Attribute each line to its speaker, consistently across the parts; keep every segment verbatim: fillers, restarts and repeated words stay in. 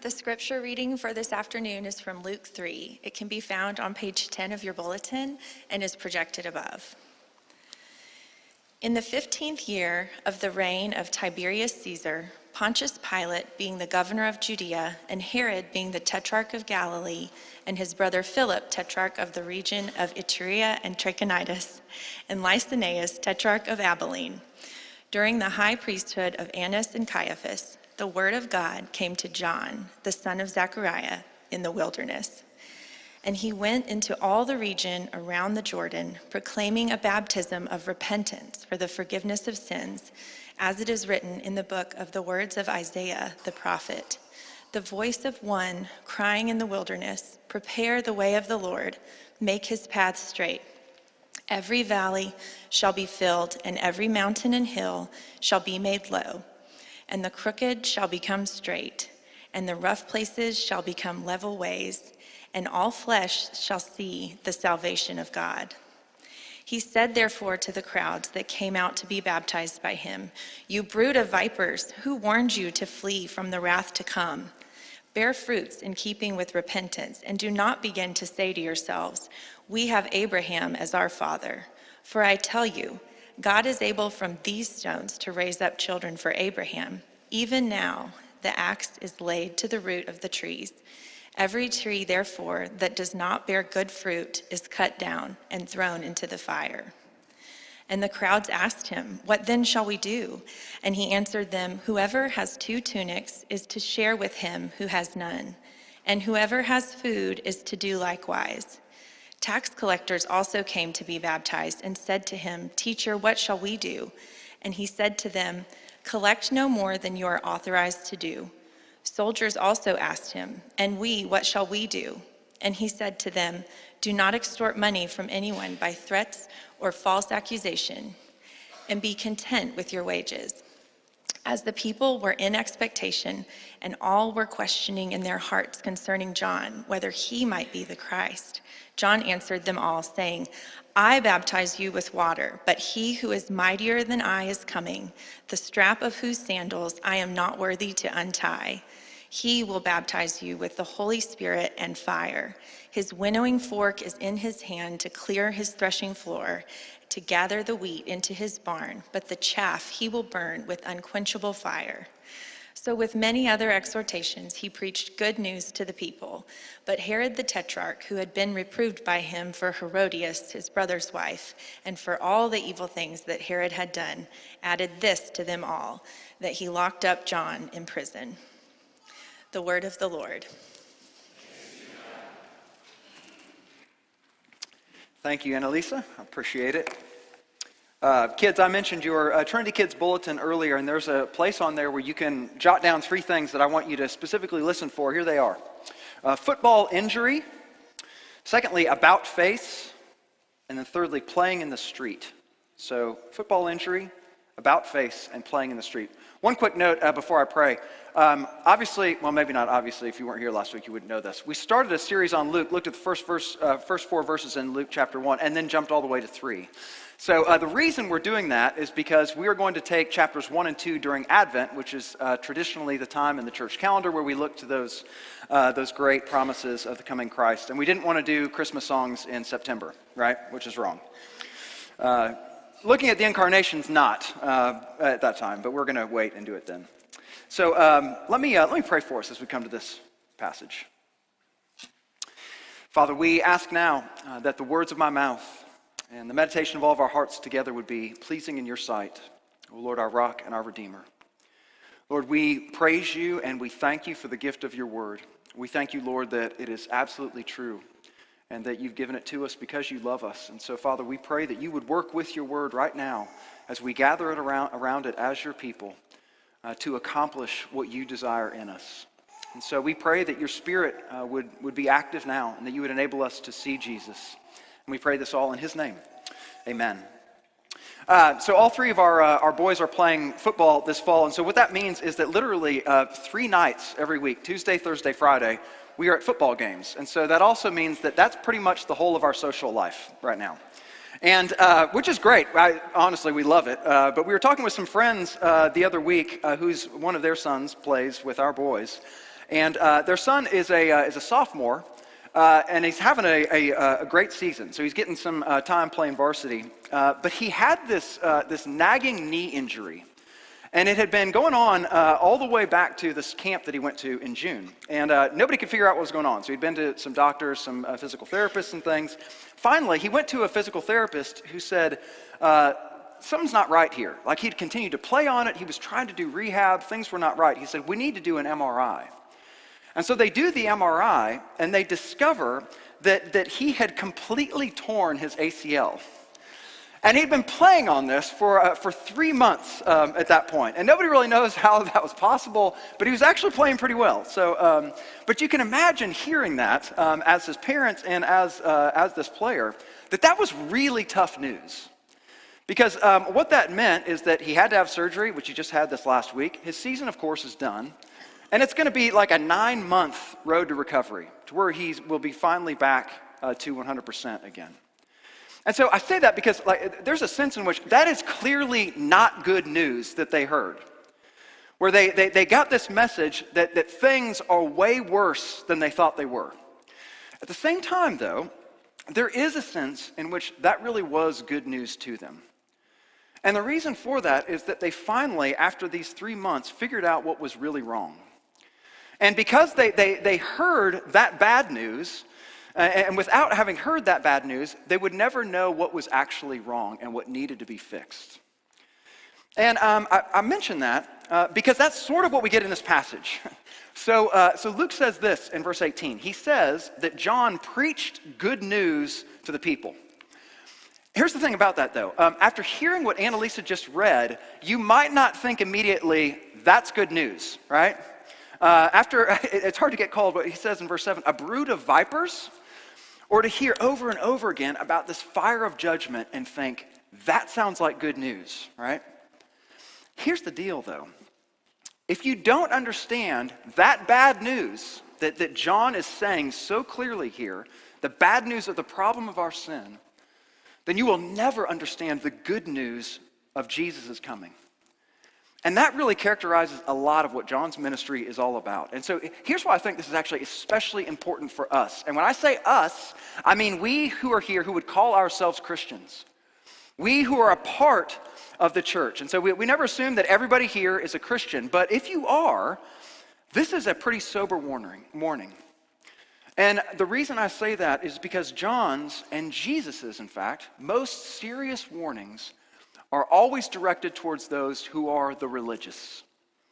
Speaker 1: The scripture reading for this afternoon is from Luke three. It can be found on page ten of your bulletin and is projected above. In the fifteenth year of the reign of Tiberius Caesar, Pontius Pilate being the governor of Judea, and Herod being the tetrarch of Galilee, and his brother Philip, tetrarch of the region of Iturea and Trachonitis, and Lysanias, tetrarch of Abilene, during the high priesthood of Annas and Caiaphas, the word of God came to John, the son of Zechariah, in the wilderness. And he went into all the region around the Jordan, proclaiming a baptism of repentance for the forgiveness of sins, as it is written in the book of the words of Isaiah the prophet. The voice of one crying in the wilderness, prepare the way of the Lord, make his path straight. Every valley shall be filled, and every mountain and hill shall be made low. And the crooked shall become straight, and the rough places shall become level ways, and all flesh shall see the salvation of God. He said therefore to the crowds that came out to be baptized by him, you brood of vipers, who warned you to flee from the wrath to come? Bear fruits in keeping with repentance, and do not begin to say to yourselves, we have Abraham as our father. For I tell you, God is able from these stones to raise up children for Abraham. Even now, the axe is laid to the root of the trees. Every tree, therefore, that does not bear good fruit is cut down and thrown into the fire. And the crowds asked him, what then shall we do? And he answered them, whoever has two tunics is to share with him who has none, and whoever has food is to do likewise. Tax collectors also came to be baptized and said to him, teacher, what shall we do? And he said to them, collect no more than you are authorized to do. Soldiers also asked him, and we, what shall we do? And he said to them, do not extort money from anyone by threats or false accusation, and be content with your wages. As the people were in expectation, and all were questioning in their hearts concerning John, whether he might be the Christ, John answered them all, saying, I baptize you with water, but he who is mightier than I is coming, the strap of whose sandals I am not worthy to untie. He will baptize you with the Holy Spirit and fire. His winnowing fork is in his hand to clear his threshing floor, to gather the wheat into his barn, but the chaff he will burn with unquenchable fire. So with many other exhortations, he preached good news to the people. But Herod the Tetrarch, who had been reproved by him for Herodias, his brother's wife, and for all the evil things that Herod had done, added this to them all, that he locked up John in prison. The word of the Lord.
Speaker 2: Thank you, Annalisa. I appreciate it. Uh, kids, I mentioned your uh, Trinity Kids Bulletin earlier, and there's a place on there where you can jot down three things that I want you to specifically listen for. Here they are. Uh, football injury. Secondly, about face. And then thirdly, playing in the street. So football injury, about face, and playing in the street. One quick note uh, before I pray. Um, obviously, well, maybe not obviously, if you weren't here last week, you wouldn't know this. We started a series on Luke, looked at the first, verse, uh, first four verses in Luke chapter one, and then jumped all the way to three. So uh, the reason we're doing that is because we are going to take chapters one and two during Advent, which is uh, traditionally the time in the church calendar where we look to those, uh, those great promises of the coming Christ. And we didn't want to do Christmas songs in September, right? Which is wrong. Uh, looking at the incarnation's not uh, at that time, but we're going to wait and do it then. So um, let me uh, let me pray for us as we come to this passage. Father, we ask now uh, that the words of my mouth and the meditation of all of our hearts together would be pleasing in your sight, O Lord, our rock and our redeemer. Lord, we praise you and we thank you for the gift of your word. We thank you, Lord, that it is absolutely true and that you've given it to us because you love us. And so, Father, we pray that you would work with your word right now as we gather it around, around it as your people uh, to accomplish what you desire in us. And so we pray that your Spirit uh, would, would be active now and that you would enable us to see Jesus. And we pray this all in his name. Amen. Uh, so all three of our uh, our boys are playing football this fall. And so what that means is that literally uh, three nights every week, Tuesday, Thursday, Friday, we are at football games. And so that also means that that's pretty much the whole of our social life right now. And uh, which is great. I, honestly, we love it. Uh, but we were talking with some friends uh, the other week uh, whose one of their sons plays with our boys. And uh, their son is a, uh, is a sophomore, uh, and he's having a, a, a great season. So he's getting some uh, time playing varsity. Uh, but he had this, uh, this nagging knee injury. And it had been going on uh, all the way back to this camp that he went to in June. And uh, nobody could figure out what was going on. So he'd been to some doctors, some uh, physical therapists and things. Finally, he went to a physical therapist who said, uh, something's not right here. Like, he'd continued to play on it. He was trying to do rehab. Things were not right. He said, we need to do an M R I. And so they do the M R I, and they discover that, that he had completely torn his A C L. And he'd been playing on this for, uh, for three months um, at that point. And nobody really knows how that was possible, but he was actually playing pretty well. So, um, but you can imagine hearing that um, as his parents and as, uh, as this player, that that was really tough news. Because um, what that meant is that he had to have surgery, which he just had this last week. His season, of course, is done. And it's going to be like a nine-month road to recovery, to where he will be finally back uh, to one hundred percent again. And so I say that because like, there's a sense in which that is clearly not good news that they heard. Where they, they, they got this message that, that things are way worse than they thought they were. At the same time, though, there is a sense in which that really was good news to them. And the reason for that is that they finally, after these three months, figured out what was really wrong. And because they, they, they heard that bad news, Uh, and without having heard that bad news, they would never know what was actually wrong and what needed to be fixed. And um, I, I mention that uh, because that's sort of what we get in this passage. So, uh, so Luke says this in verse eighteen. He says that John preached good news to the people. Here's the thing about that, though. Um, after hearing what Annalisa just read, you might not think immediately, that's good news, right? Uh, after, it's hard to get called, but he says in verse seven, a brood of vipers, or to hear over and over again about this fire of judgment and think, that sounds like good news, right? Here's the deal, though. If you don't understand that bad news that, that John is saying so clearly here, the bad news of the problem of our sin, then you will never understand the good news of Jesus' coming. And that really characterizes a lot of what John's ministry is all about. And so here's why I think this is actually especially important for us. And when I say us, I mean we who are here who would call ourselves Christians. We who are a part of the church. And so we, we never assume that everybody here is a Christian. But if you are, this is a pretty sober warning. warning. And the reason I say that is because John's, and Jesus's in fact, most serious warnings are always directed towards those who are the religious,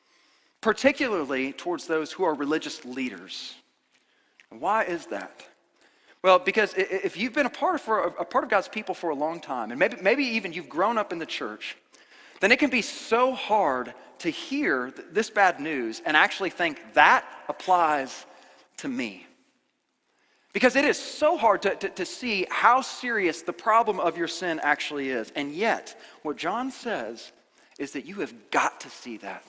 Speaker 2: particularly towards those who are religious leaders. Why is that? Well, because if you've been a part of, for, a part of God's people for a long time, and maybe, maybe even you've grown up in the church, then it can be so hard to hear this bad news and actually think that applies to me. Because it is so hard to, to, to see how serious the problem of your sin actually is. And yet, what John says is that you have got to see that.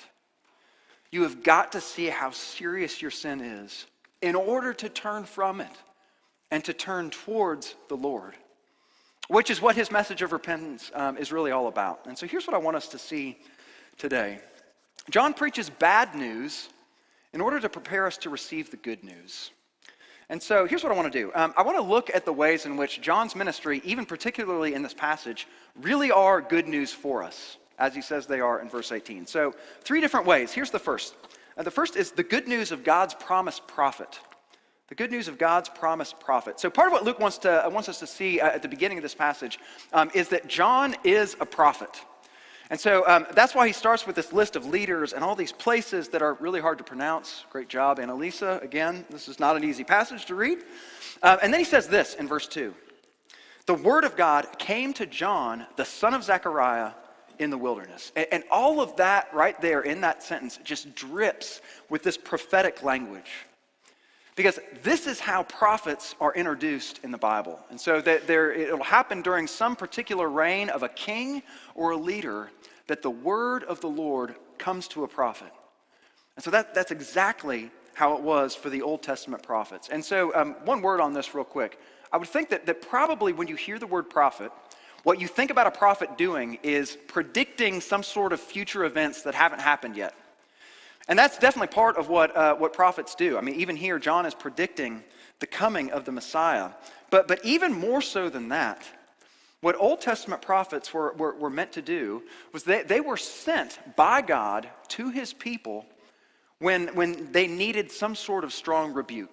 Speaker 2: You have got to see how serious your sin is in order to turn from it and to turn towards the Lord, which is what his message of repentance um, is really all about. And so here's what I want us to see today. John preaches bad news in order to prepare us to receive the good news. And so here's what I want to do. Um, I want to look at the ways in which John's ministry, even particularly in this passage, really are good news for us, as he says they are in verse eighteen. So three different ways. Here's the first. Uh, the first is the good news of God's promised prophet. The good news of God's promised prophet. So part of what Luke wants, to, uh, wants us to see uh, at the beginning of this passage um, is that John is a prophet. And so um, that's why he starts with this list of leaders and all these places that are really hard to pronounce. Great job, Annalisa. Again, this is not an easy passage to read. Uh, and then he says this in verse two. The word of God came to John, the son of Zechariah, in the wilderness. And, and all of that right there in that sentence just drips with this prophetic language. Because this is how prophets are introduced in the Bible. And so that there, it'll happen during some particular reign of a king or a leader that the word of the Lord comes to a prophet. And so that, that's exactly how it was for the Old Testament prophets. And so um, one word on this real quick. I would think that, that probably when you hear the word prophet, what you think about a prophet doing is predicting some sort of future events that haven't happened yet. And that's definitely part of what, uh, what prophets do. I mean, even here, John is predicting the coming of the Messiah. But, but even more so than that, what Old Testament prophets were, were, were meant to do was they, they were sent by God to his people when, when they needed some sort of strong rebuke.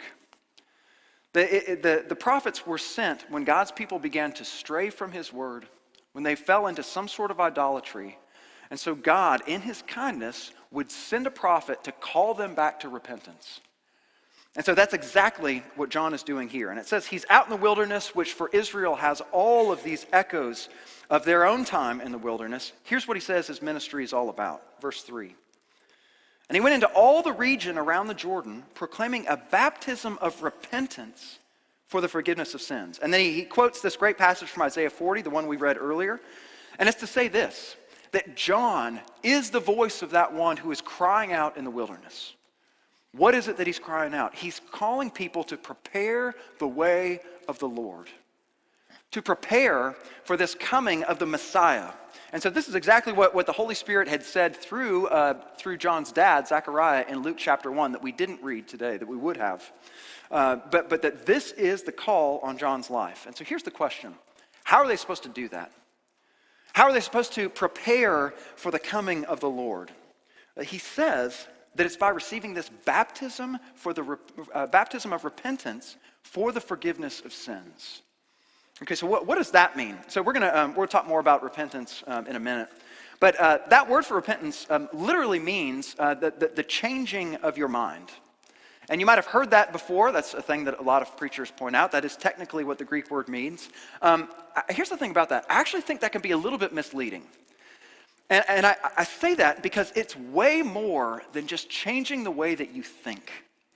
Speaker 2: The, it, the, the prophets were sent when God's people began to stray from his word, when they fell into some sort of idolatry. And so God, in his kindness, would send a prophet to call them back to repentance. And so that's exactly what John is doing here. And it says he's out in the wilderness, which for Israel has all of these echoes of their own time in the wilderness. Here's what he says his ministry is all about. Verse three. And he went into all the region around the Jordan, proclaiming a baptism of repentance for the forgiveness of sins. And then he, he quotes this great passage from Isaiah forty, the one we read earlier. And it's to say this, that John is the voice of that one who is crying out in the wilderness. What is it that he's crying out? He's calling people to prepare the way of the Lord, to prepare for this coming of the Messiah. And so this is exactly what, what the Holy Spirit had said through, uh, through John's dad, Zechariah, in Luke chapter one that we didn't read today, that we would have. Uh, but, but that this is the call on John's life. And so here's the question. How are they supposed to do that? How are they supposed to prepare for the coming of the Lord? Uh, he says that it's by receiving this baptism for the uh, baptism of repentance for the forgiveness of sins. Okay, so what, what does that mean? So we're gonna um, we'll talk more about repentance um, in a minute, but uh, that word for repentance um, literally means uh, the, the the changing of your mind. And you might have heard that before. That's a thing that a lot of preachers point out. That is technically what the Greek word means. Um, here's the thing about that. I actually think that can be a little bit misleading. And, and I, I say that because it's way more than just changing the way that you think.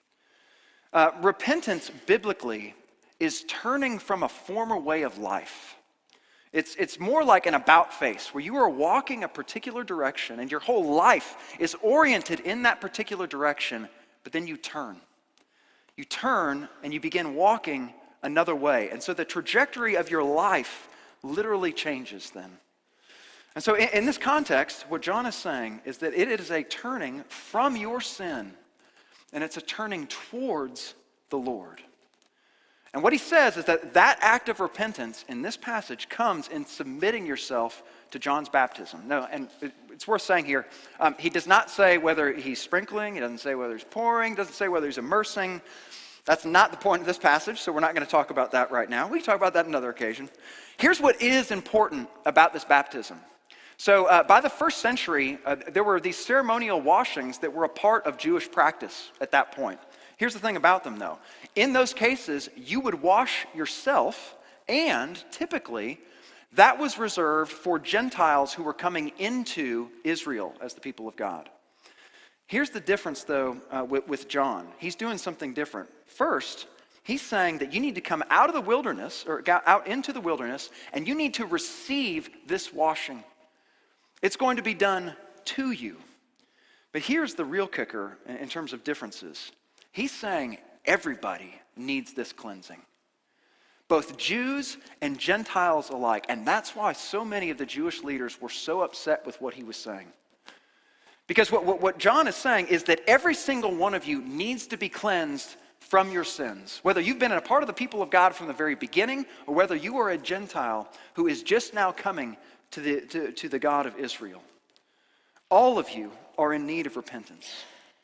Speaker 2: Uh, repentance, biblically, is turning from a former way of life. It's, it's more like an about face, where you are walking a particular direction and your whole life is oriented in that particular direction, but then you turn. You turn and you begin walking another way. And so the trajectory of your life literally changes then. And so in, in this context, what John is saying is that it is a turning from your sin, and it's a turning towards the Lord. And what he says is that that act of repentance in this passage comes in submitting yourself to John's baptism. No, and it, it's worth saying here, um, he does not say whether he's sprinkling, he doesn't say whether he's pouring, doesn't say whether he's immersing. That's not the point of this passage, so we're not going to talk about that right now. We can talk about that another occasion. Here's what is important about this baptism. So uh, by the first century, uh, there were these ceremonial washings that were a part of Jewish practice at that point. Here's the thing about them, though. In those cases, you would wash yourself, and typically, that was reserved for Gentiles who were coming into Israel as the people of God. Here's the difference, though, uh, with, with John. He's doing something different. First, he's saying that you need to come out of the wilderness, or out into the wilderness, and you need to receive this washing. It's going to be done to you. But here's the real kicker in terms of differences. He's saying everybody needs this cleansing. Both Jews and Gentiles alike. And that's why so many of the Jewish leaders were so upset with what he was saying. Because what, what, what John is saying is that every single one of you needs to be cleansed from your sins. Whether you've been a part of the people of God from the very beginning, or whether you are a Gentile who is just now coming to the, to, to the God of Israel. All of you are in need of repentance.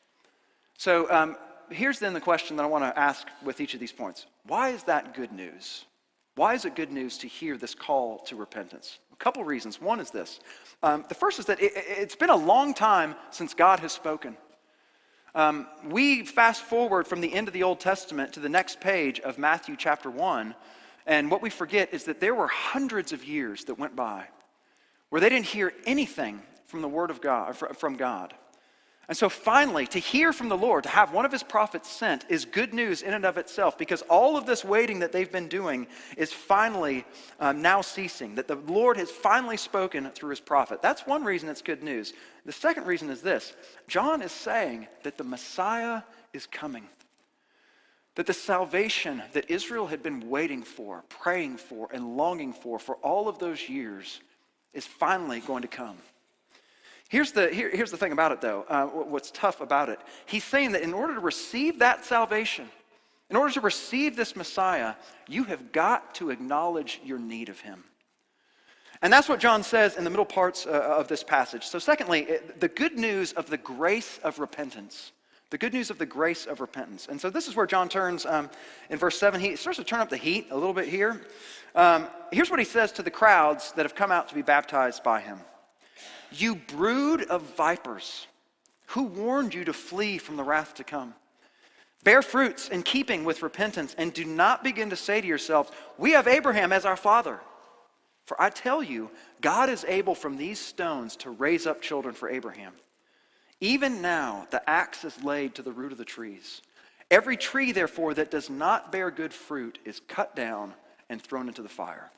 Speaker 2: So um, here's then the question that I want to ask with each of these points. Why is that good news? Why is it good news to hear this call to repentance? A couple reasons. One is this. Um, the first is that it, it's been a long time since God has spoken. Um, we fast forward from the end of the Old Testament to the next page of Matthew chapter one, and what we forget is that there were hundreds of years that went by where they didn't hear anything from the Word of God, from God. And so finally, to hear from the Lord, to have one of his prophets sent, is good news in and of itself, because all of this waiting that they've been doing is finally um, now ceasing, that the Lord has finally spoken through his prophet. That's one reason it's good news. The second reason is this. John is saying that the Messiah is coming. That the salvation that Israel had been waiting for, praying for, and longing for for all of those years is finally going to come. Here's the, here, here's the thing about it, though, uh, what's tough about it. He's saying that in order to receive that salvation, in order to receive this Messiah, you have got to acknowledge your need of him. And that's what John says in the middle parts uh, of this passage. So secondly, it, the good news of the grace of repentance. The good news of the grace of repentance. And so this is where John turns um, in verse seven. He starts to turn up the heat a little bit here. Um, here's what he says to the crowds that have come out to be baptized by him. You brood of vipers, who warned you to flee from the wrath to come? Bear fruits in keeping with repentance, and do not begin to say to yourselves, we have Abraham as our father. For I tell you, God is able from these stones to raise up children for Abraham. Even now, the axe is laid to the root of the trees. Every tree, therefore, that does not bear good fruit is cut down and thrown into the fire.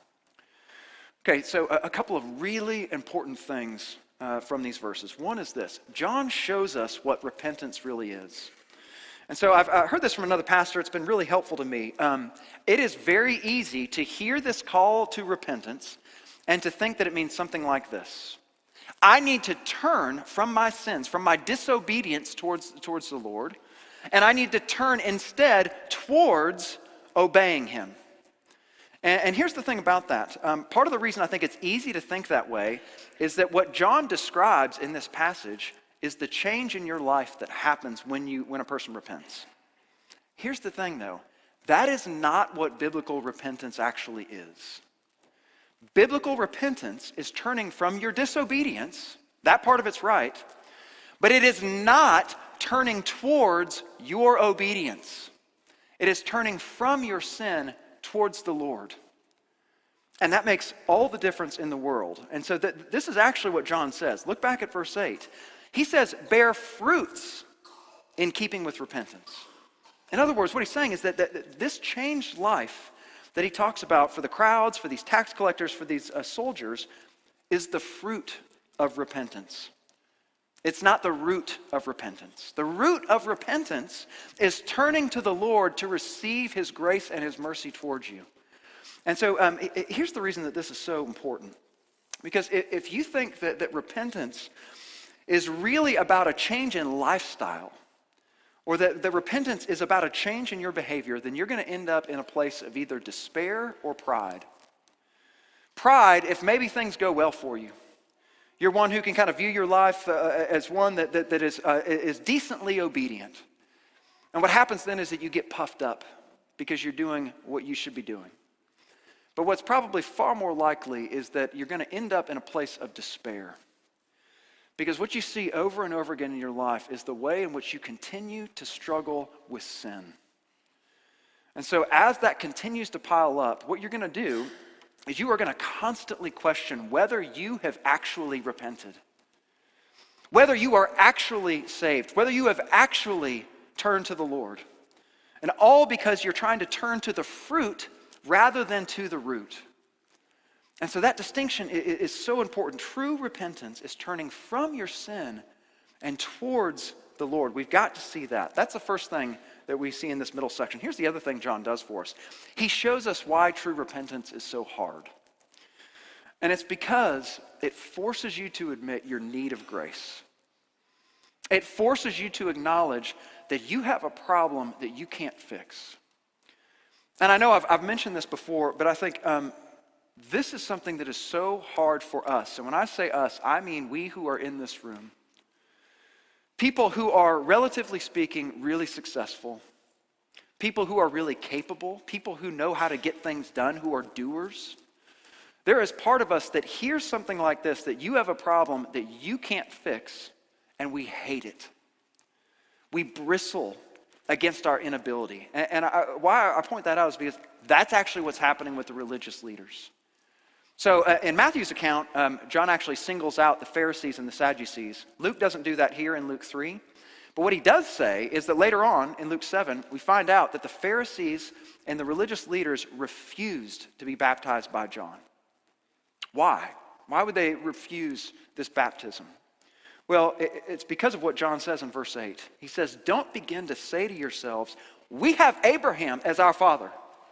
Speaker 2: Okay, so a, a couple of really important things uh, from these verses. One is this. John shows us what repentance really is. And so I've uh, heard this from another pastor. It's been really helpful to me. Um, it is very easy to hear this call to repentance and to think that it means something like this. I need to turn from my sins, from my disobedience towards, towards the Lord, and I need to turn instead towards obeying him. And, and here's the thing about that. Um, part of the reason I think it's easy to think that way is that what John describes in this passage is the change in your life that happens when you when a person repents. Here's the thing, though. That is not what biblical repentance actually is. Biblical repentance is turning from your disobedience. That part of it's right. But it is not turning towards your obedience. It is turning from your sin towards the Lord. And that makes all the difference in the world. And so th- this is actually what John says. Look back at verse eight. He says, bear fruits in keeping with repentance. In other words, what he's saying is that, that, that this changed life that he talks about for the crowds, for these tax collectors, for these uh, soldiers, is the fruit of repentance. It's not the root of repentance. The root of repentance is turning to the Lord to receive his grace and his mercy towards you. And so um, it, it, here's the reason that this is so important. Because if, if you think that, that repentance is really about a change in lifestyle, or that the repentance is about a change in your behavior, then you're going to end up in a place of either despair or pride. Pride, if maybe things go well for you. You're one who can kind of view your life uh, as one that, that, that is, uh, is decently obedient. And what happens then is that you get puffed up because you're doing what you should be doing. But what's probably far more likely is that you're going to end up in a place of despair. Because what you see over and over again in your life is the way in which you continue to struggle with sin. And so as that continues to pile up, what you're going to do is you are going to constantly question whether you have actually repented, whether you are actually saved, whether you have actually turned to the Lord. And all because you're trying to turn to the fruit rather than to the root. And so that distinction is so important. True repentance is turning from your sin and towards the Lord. We've got to see that. That's the first thing that we see in this middle section. Here's the other thing John does for us. He shows us why true repentance is so hard. And it's because it forces you to admit your need of grace. It forces you to acknowledge that you have a problem that you can't fix. And I know I've, I've mentioned this before, but I think um, this is something that is so hard for us. And when I say us, I mean we who are in this room. People who are, relatively speaking, really successful. People who are really capable. People who know how to get things done, who are doers. There is part of us that hears something like this, that you have a problem that you can't fix, and we hate it. We bristle against our inability. And, and I, why I point that out is because that's actually what's happening with the religious leaders. So uh, in Matthew's account, um, John actually singles out the Pharisees and the Sadducees. Luke doesn't do that here in Luke three. But what he does say is that later on in Luke seven, we find out that the Pharisees and the religious leaders refused to be baptized by John. Why? Why would they refuse this baptism? Well, it, it's because of what John says in verse eight. He says, don't begin to say to yourselves, we have Abraham as our father.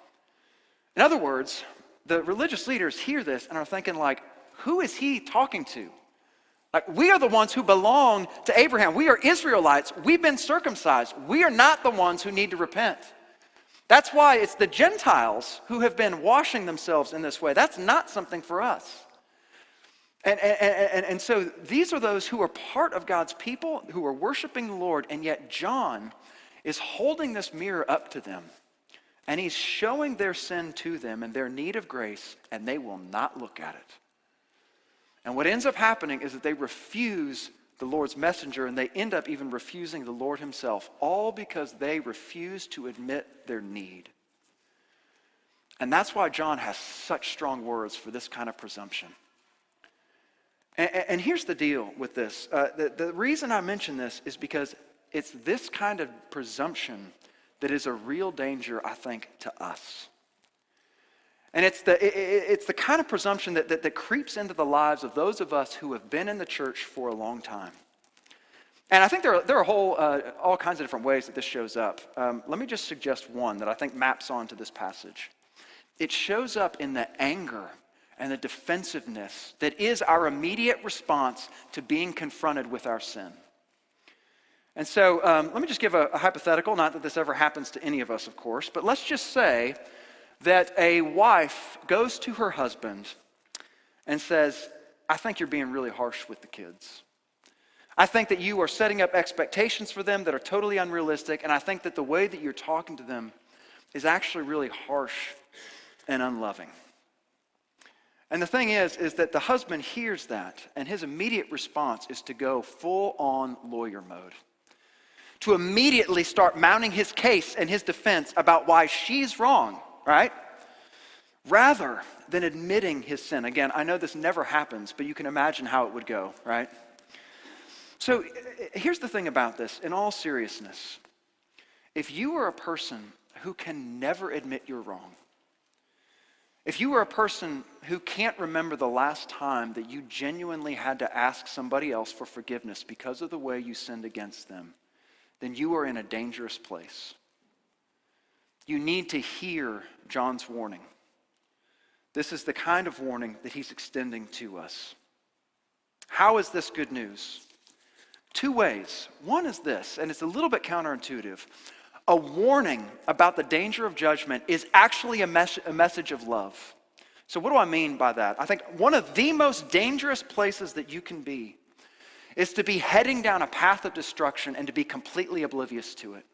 Speaker 2: In other words, the religious leaders hear this and are thinking like, who is he talking to? Like, we are the ones who belong to Abraham. We are Israelites. We've been circumcised. We are not the ones who need to repent. That's why it's the Gentiles who have been washing themselves in this way. That's not something for us. And, and, and, and so these are those who are part of God's people, who are worshiping the Lord, and yet John is holding this mirror up to them, and he's showing their sin to them and their need of grace, and they will not look at it. And what ends up happening is that they refuse the Lord's messenger, and they end up even refusing the Lord himself, all because they refuse to admit their need. And that's why John has such strong words for this kind of presumption. And, and here's the deal with this. Uh, the, the reason I mention this is because it's this kind of presumption that is a real danger, I think, to us. And it's the, it, it's the kind of presumption that, that, that creeps into the lives of those of us who have been in the church for a long time. And I think there are, there are whole, uh, all kinds of different ways that this shows up. Um, let me just suggest one that I think maps onto this passage. It shows up in the anger and the defensiveness that is our immediate response to being confronted with our sin. And so um, let me just give a, a hypothetical, not that this ever happens to any of us, of course, but let's just say that a wife goes to her husband and says, I think you're being really harsh with the kids. I think that you are setting up expectations for them that are totally unrealistic, and I think that the way that you're talking to them is actually really harsh and unloving. And the thing is, is that the husband hears that, and his immediate response is to go full-on lawyer mode. To immediately start mounting his case and his defense about why she's wrong. Right? Rather than admitting his sin. Again, I know this never happens, but you can imagine how it would go, right? So here's the thing about this, in all seriousness. If you are a person who can never admit you're wrong, if you are a person who can't remember the last time that you genuinely had to ask somebody else for forgiveness because of the way you sinned against them, then you are in a dangerous place. You need to hear John's warning. This is the kind of warning that he's extending to us. How is this good news? Two ways. One is this, and it's a little bit counterintuitive. A warning about the danger of judgment is actually a, mes- a message of love. So what do I mean by that? I think one of the most dangerous places that you can be is to be heading down a path of destruction and to be completely oblivious to it.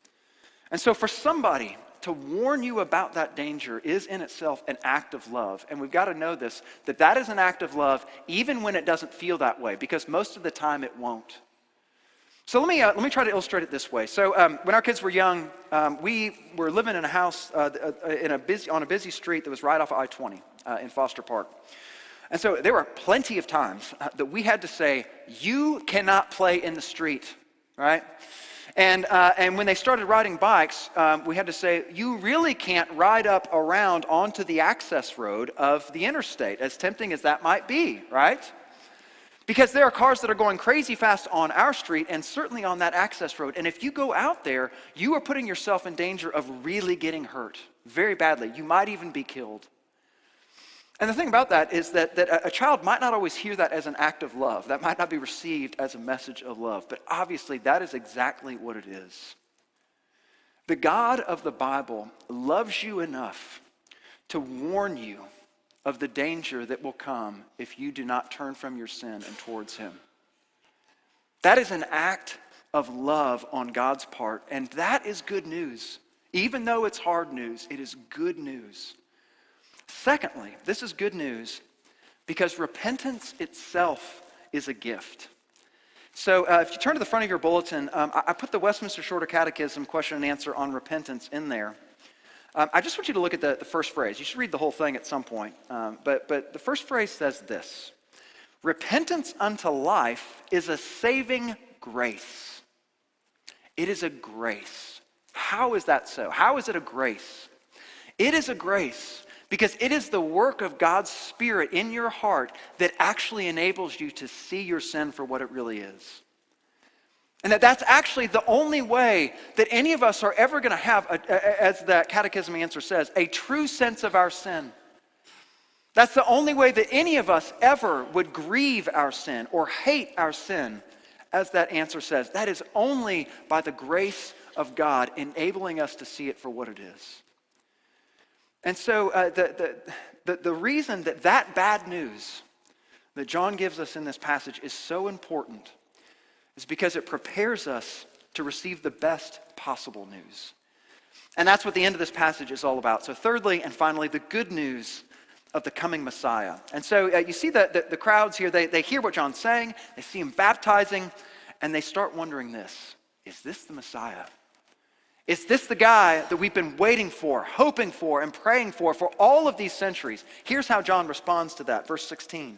Speaker 2: And so for somebody to warn you about that danger is in itself an act of love. And we've got to know this, that that is an act of love even when it doesn't feel that way, because most of the time it won't. So let me, uh, let me try to illustrate it this way. So um, when our kids were young, um, we were living in a house uh, in a busy, on a busy street that was right off of I twenty uh, in Foster Park. And so there were plenty of times uh, that we had to say, you cannot play in the street, right? And, uh, and when they started riding bikes, um, we had to say, you really can't ride up around onto the access road of the interstate, as tempting as that might be, right? Because there are cars that are going crazy fast on our street and certainly on that access road. And if you go out there, you are putting yourself in danger of really getting hurt very badly. You might even be killed. And the thing about that is that, that a child might not always hear that as an act of love. That might not be received as a message of love. But obviously, that is exactly what it is. The God of the Bible loves you enough to warn you of the danger that will come if you do not turn from your sin and towards him. That is an act of love on God's part, and that is good news. Even though it's hard news, it is good news. Secondly, this is good news because repentance itself is a gift. So uh, if you turn to the front of your bulletin, um, I, I put the Westminster Shorter Catechism question and answer on repentance in there. Um, I just want you to look at the, the first phrase. You should read the whole thing at some point. Um, but, but the first phrase says this: repentance unto life is a saving grace. It is a grace. How is that so? How is it a grace? It is a grace because it is the work of God's Spirit in your heart that actually enables you to see your sin for what it really is. And that that's actually the only way that any of us are ever going to have, a, a, as the catechism answer says, a true sense of our sin. That's the only way that any of us ever would grieve our sin or hate our sin, as that answer says. That is only by the grace of God enabling us to see it for what it is. And so uh, the, the, the, the reason that that bad news that John gives us in this passage is so important is because it prepares us to receive the best possible news. And that's what the end of this passage is all about. So thirdly and finally, the good news of the coming Messiah. And so uh, you see the, the, the crowds here, they, they hear what John's saying, they see him baptizing, and they start wondering this: is this the Messiah? Is this the guy that we've been waiting for, hoping for, and praying for for all of these centuries? Here's how John responds to that, verse sixteen.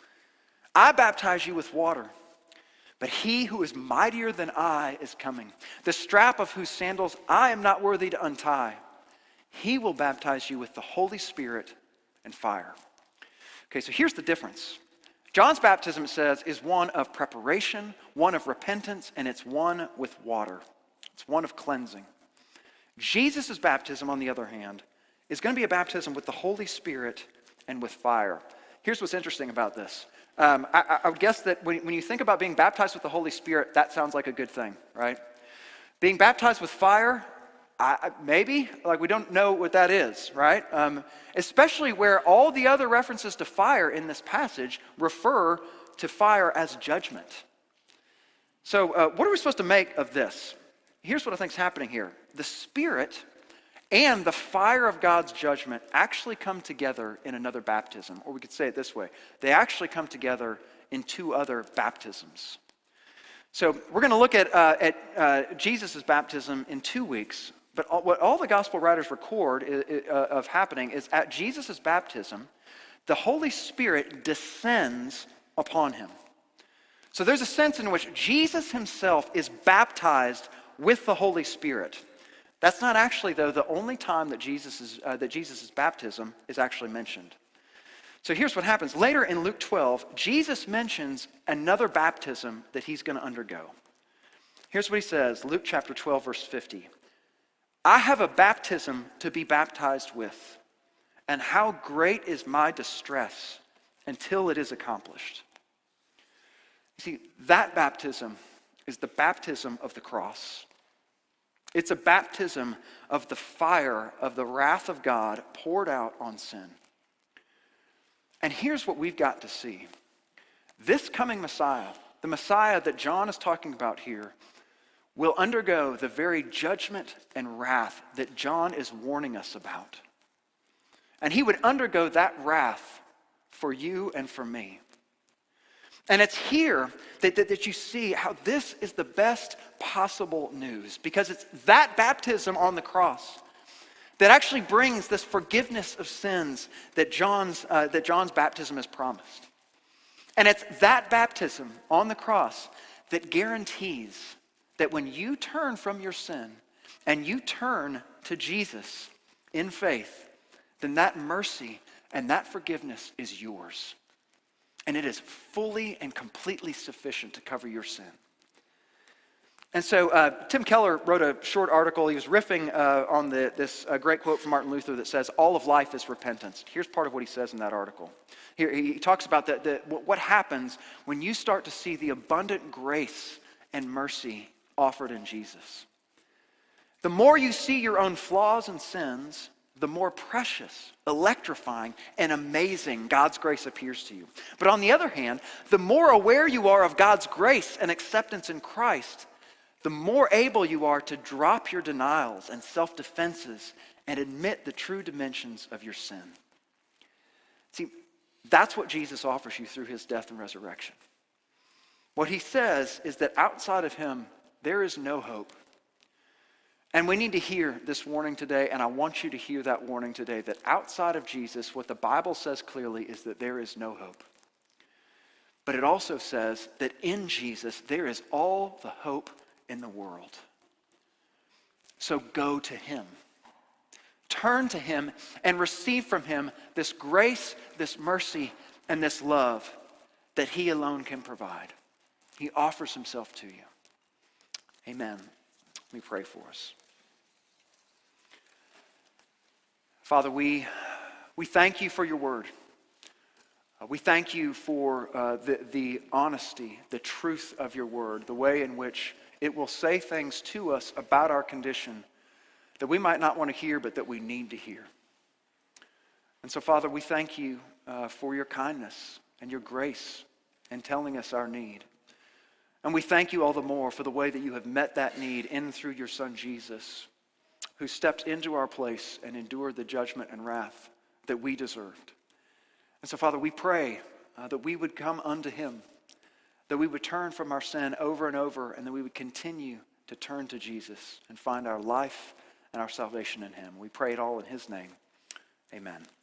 Speaker 2: I baptize you with water, but he who is mightier than I is coming, the strap of whose sandals I am not worthy to untie. He will baptize you with the Holy Spirit and fire. Okay, so here's the difference. John's baptism, it says, is one of preparation, one of repentance, and it's one with water. It's one of cleansing. Jesus' baptism, on the other hand, is going to be a baptism with the Holy Spirit and with fire. Here's what's interesting about this. Um, I, I would guess that when, when you think about being baptized with the Holy Spirit, that sounds like a good thing, right? Being baptized with fire, I, maybe, like we don't know what that is, right? Um, especially where all the other references to fire in this passage refer to fire as judgment. So uh, what are we supposed to make of this? Here's what I think is happening here. The Spirit and the fire of God's judgment actually come together in another baptism. Or we could say it this way: they actually come together in two other baptisms. So we're going to look at, uh, at uh, Jesus' baptism in two weeks. But all, what all the gospel writers record is, uh, of happening is at Jesus' baptism, the Holy Spirit descends upon him. So there's a sense in which Jesus himself is baptized with the Holy Spirit. That's not actually, though, the only time that Jesus' uh, that Jesus' baptism is actually mentioned. So here's what happens. Later in Luke twelve, Jesus mentions another baptism that he's going to undergo. Here's what he says, Luke chapter twelve, verse fifty. I have a baptism to be baptized with, and how great is my distress until it is accomplished. You see, that baptism is the baptism of the cross. It's a baptism of the fire of the wrath of God poured out on sin. And here's what we've got to see. This coming Messiah, the Messiah that John is talking about here, will undergo the very judgment and wrath that John is warning us about. And he would undergo that wrath for you and for me. And it's here that, that, that you see how this is the best possible news, because it's that baptism on the cross that actually brings this forgiveness of sins that John's, uh, that John's baptism has promised. And it's that baptism on the cross that guarantees that when you turn from your sin and you turn to Jesus in faith, then that mercy and that forgiveness is yours. And it is fully and completely sufficient to cover your sin. And so uh, Tim Keller wrote a short article. He was riffing uh, on the, this uh, great quote from Martin Luther that says, all of life is repentance. Here's part of what he says in that article. Here, he talks about the, the, what happens when you start to see the abundant grace and mercy offered in Jesus. The more you see your own flaws and sins, the more precious, electrifying, and amazing God's grace appears to you. But on the other hand, the more aware you are of God's grace and acceptance in Christ, the more able you are to drop your denials and self-defenses and admit the true dimensions of your sin. See, that's what Jesus offers you through his death and resurrection. What he says is that outside of him, there is no hope. And we need to hear this warning today, and I want you to hear that warning today, that outside of Jesus, what the Bible says clearly is that there is no hope. But it also says that in Jesus, there is all the hope in the world. So go to him. Turn to him and receive from him this grace, this mercy, and this love that he alone can provide. He offers himself to you. Amen. Let me pray for us. Father, we, we thank you for your word. Uh, we thank you for uh, the, the honesty, the truth of your word, the way in which it will say things to us about our condition that we might not want to hear, but that we need to hear. And so, Father, we thank you uh, for your kindness and your grace in telling us our need. And we thank you all the more for the way that you have met that need in and through your Son, Jesus, who stepped into our place and endured the judgment and wrath that we deserved. And so, Father, we pray uh, that we would come unto him, that we would turn from our sin over and over, and that we would continue to turn to Jesus and find our life and our salvation in him. We pray it all in his name. Amen.